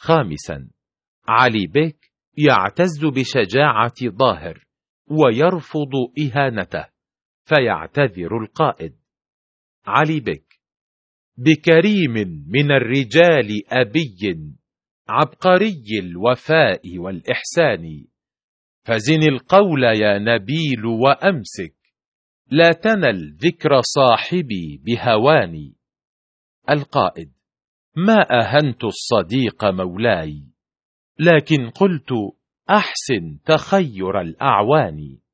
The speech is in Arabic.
خامسا، علي بيك يعتز بشجاعة ظاهر ويرفض إهانته، فيعتذر القائد: علي بيك: بكريم من الرجال أبي، عبقري الوفاء والإحسان، فزن القول يا نبيل وأمسك، لا تنل ذكر صاحبي بهواني. القائد: ما أهنت الصديق مولاي، لكن قلت أحسن تخير الأعوان.